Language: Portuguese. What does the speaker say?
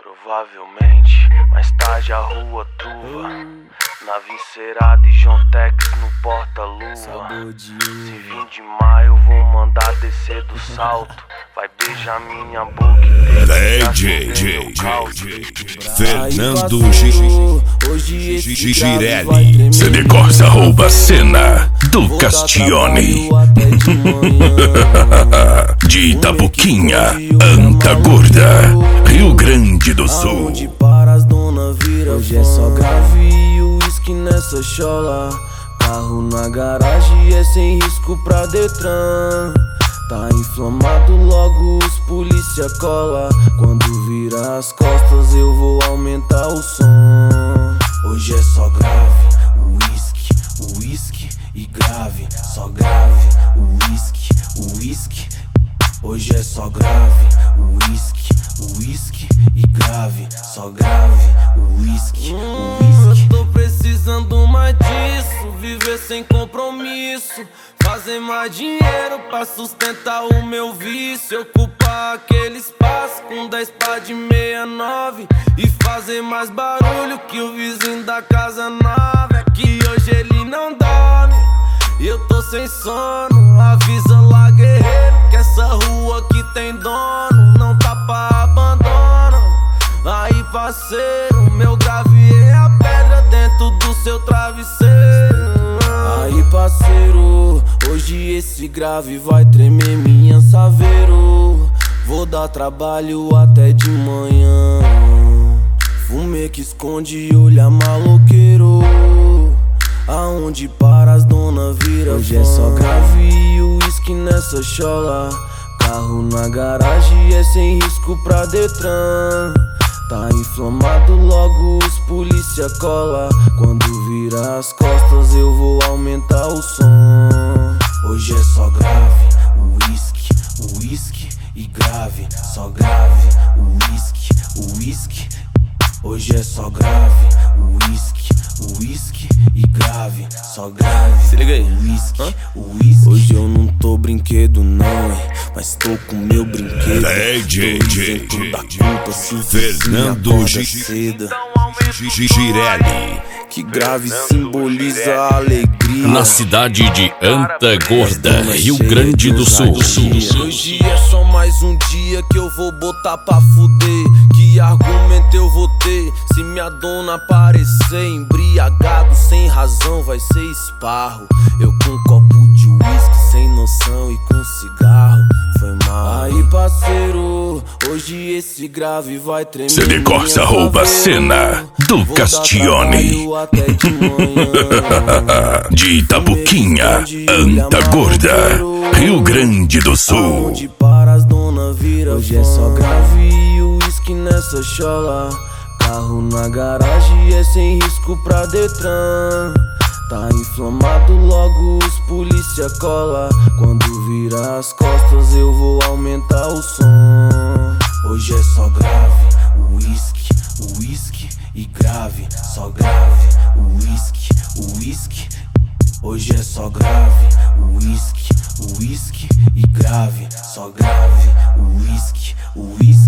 Provavelmente, mais tarde a rua truva, nave encerada e John Tex no porta-luva. Se vir de maio vou mandar descer do salto, vai beijar minha boca DJ Fernando Girelli, CD Corsa rouba cena do Castione de Itapuquinha, Anta Gorda, Rio Grande do Sul. Aonde para as dona vira, hoje é só grave e uísque nessa chola. Carro na garagem é sem risco pra Detran. Tá inflamado, logo os polícia cola. Quando vira as costas eu vou aumentar o som. Hoje é só grave, uísque e grave. Só grave, uísque. Hoje é só grave, uísque e grave. Só grave, uísque. Eu tô precisando mais disso, viver sem compromisso, fazer mais dinheiro pra sustentar o meu vício, ocupar aquele espaço com 10 pá de 69 e fazer mais barulho que o vizinho da casa nova. É que hoje ele não dorme e eu tô sem sono. Avisa lá, guerreiro, que essa rua aqui tem dono, não tá pra abandono. Aí, parceiro, meu grave é a pedra dentro do seu travesseiro. Aí, parceiro, hoje esse grave vai tremer minha saveiro. Vou dar trabalho até de manhã. Fumê que esconde, olha maloqueiro. Aonde para as dona vira, hoje é só grave e uísque nessa chola. Carro na garagem é sem risco pra Detran. Tá inflamado, logo os polícia cola. Quando vira as costas eu vou aumentar o som. Hoje é só grave, uísque e grave. Só grave, uísque. Hoje é só grave, uísque e grave. Só grave, se liga aí, uísque. Hoje eu não tô brinquedo não, mas tô com meu brinquedo. DJ Fernando Girelli, que grave simboliza a alegria na cidade de Anta Gorda, Rio Grande do Sul. Hoje é só mais um dia que eu vou botar pra fuder. Que argumento eu vou ter se minha dona aparecer embriagado sem razão? Vai ser esparro. Eu com um copo de uísque sem noção e com cigarro. Foi mal. Aí, parceiro, hoje esse grave vai tremer. CD Corsa rouba cena do Castione de Itapuquinha, Anta Gorda, Rio Grande do Sul. Aonde para as dona vira, hoje é só grave e uísque nessa chola. Carro na garagem é sem risco pra Detran. Tá inflamado, logo os polícia cola. Quando vira as costas eu vou aumentar o som. Hoje é só grave, uísque e grave. Só grave, uísque. Hoje é só grave, uísque e grave. Só grave, uísque.